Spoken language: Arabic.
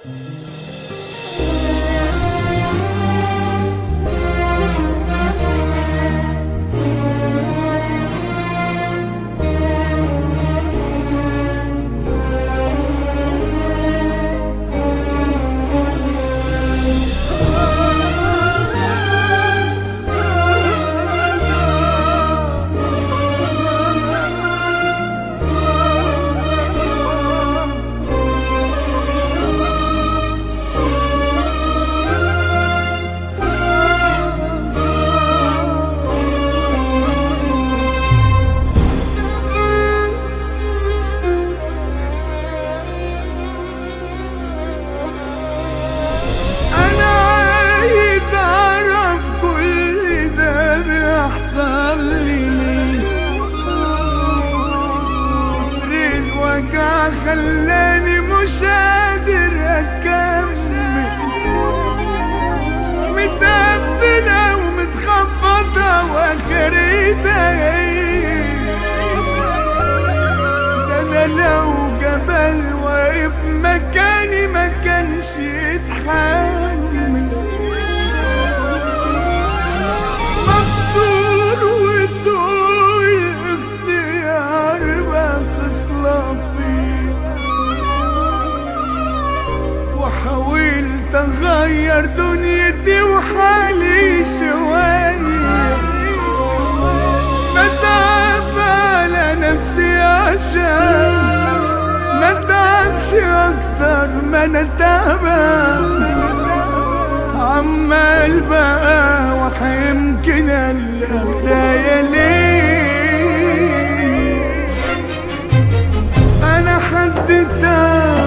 خلاني مش قادر اكمل، متقفلة ومتخبطة واخرتها ده انا لو جبل واقف مكاني ما كانش يتحمل. مكسور وسوء الاختيار بقى خصلة فيه، وحاولت اغير دنيتي وحالي شوية، بتعب على نفسي عشان ما اتعبش اكتر ما انا تعبان. عمال بقى ويمكن القى بداية ليه، انا حد تاني